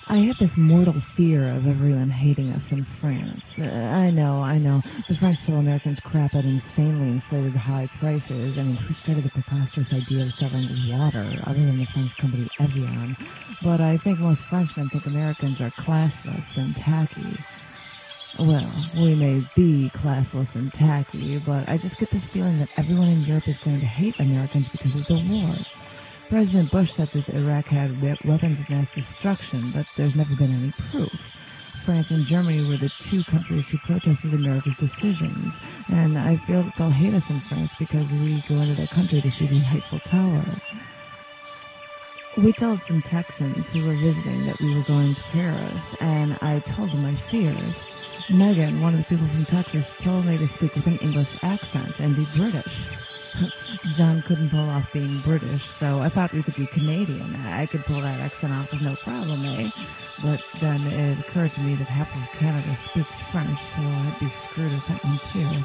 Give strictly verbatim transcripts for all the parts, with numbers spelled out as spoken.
I had this mortal fear of everyone hating us in France. Uh, I know, I know. The French tell Americans crap at insanely inflated high prices. I mean, who started the preposterous idea of selling water other than the French company Evian? But I think most Frenchmen think Americans are classless and tacky. Well, we may be classless and tacky, but I just get this feeling that everyone in Europe is going to hate Americans because of the war. President Bush said that Iraq had weapons of mass destruction, but there's never been any proof. France and Germany were the two countries who protested America's decisions, and I feel that they'll hate us in France because we go into their country to see the Eiffel Tower. We told some Texans who were visiting that we were going to Paris, and I told them my fears. Megan, one of the people from Texas, told me to speak with an English accent and be British. John couldn't pull off being British, so I thought we could be Canadian. I could pull that accent off with no problem, eh? But then it occurred to me that half of Canada speaks French, so I'd be screwed with that one too.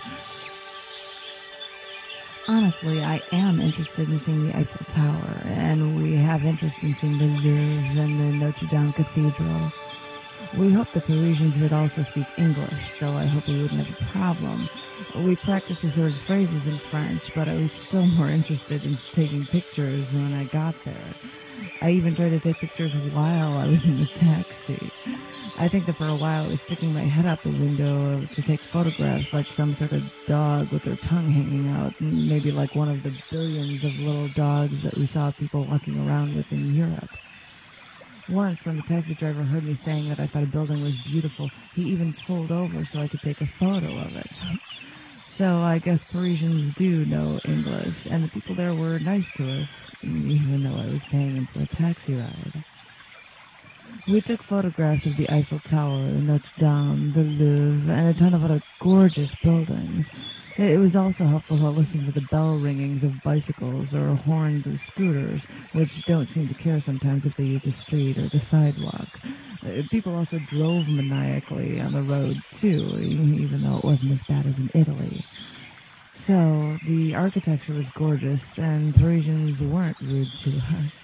Honestly, I am interested in seeing the Eiffel Tower, and we have interest in seeing the Louvre and the Notre Dame Cathedral. We hope the Parisians would also speak English, so I hope we wouldn't have a problem. We practiced the sort of phrases in French, but I was still more interested in taking pictures when I got there. I even tried to take pictures while I was in the taxi. I think that for a while I was sticking my head out the window to take photographs like some sort of dog with their tongue hanging out, maybe like one of the billions of little dogs that we saw people walking around with in Europe. Once, when the taxi driver heard me saying that I thought a building was beautiful, he even pulled over so I could take a photo of it. So I guess Parisians do know English, and the people there were nice to us, even though I was paying them for a taxi ride. We took photographs of the Eiffel Tower, Notre Dame, the Louvre, and a ton of other gorgeous buildings. It was also helpful to listen to the bell ringings of bicycles or horns of scooters, which don't seem to care sometimes if they use the street or the sidewalk. Uh, People also drove maniacally on the road, too, even though it wasn't as bad as in Italy. So, the architecture was gorgeous, and Parisians weren't rude to us.